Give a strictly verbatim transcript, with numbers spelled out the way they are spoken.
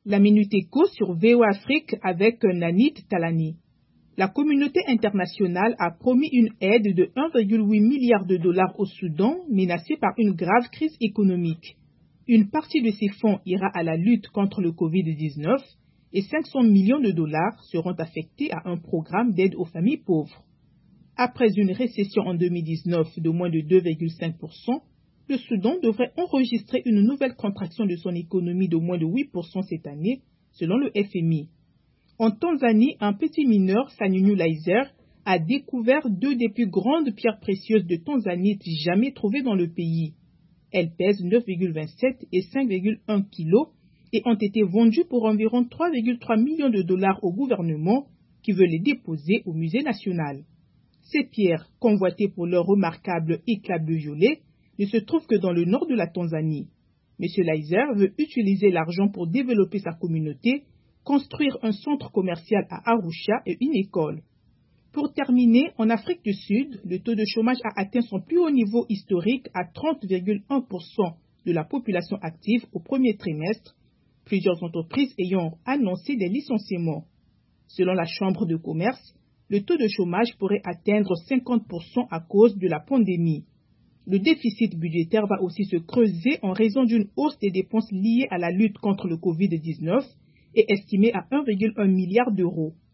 La Minute Éco sur V O Afrique avec Nanit Talani. La communauté internationale a promis une aide de un virgule huit milliard de dollars au Soudan, menacé par une grave crise économique. Une partie de ces fonds ira à la lutte contre le covid dix-neuf et cinq cents millions de dollars seront affectés à un programme d'aide aux familles pauvres. Après une récession en deux mille dix-neuf de moins de deux virgule cinq pour cent, le Soudan devrait enregistrer une nouvelle contraction de son économie de moins de huit pour cent cette année, selon le F M I. En Tanzanie, un petit mineur, Sanyunyu Laizer, a découvert deux des plus grandes pierres précieuses de Tanzanie jamais trouvées dans le pays. Elles pèsent neuf virgule vingt-sept et cinq virgule un kilos et ont été vendues pour environ trois virgule trois millions de dollars au gouvernement qui veut les déposer au musée national. Ces pierres, convoitées pour leur remarquable éclat bleu-violet, ne se trouvent que dans le nord de la Tanzanie. M. Laizer veut utiliser l'argent pour développer sa communauté, construire un centre commercial à Arusha et une école. Pour terminer, en Afrique du Sud, le taux de chômage a atteint son plus haut niveau historique à trente virgule un pour cent de la population active au premier trimestre, plusieurs entreprises ayant annoncé des licenciements. Selon la Chambre de commerce, le taux de chômage pourrait atteindre cinquante pour cent à cause de la pandémie. Le déficit budgétaire va aussi se creuser en raison d'une hausse des dépenses liées à la lutte contre le covid dix-neuf et estimée à un virgule un milliard d'euros.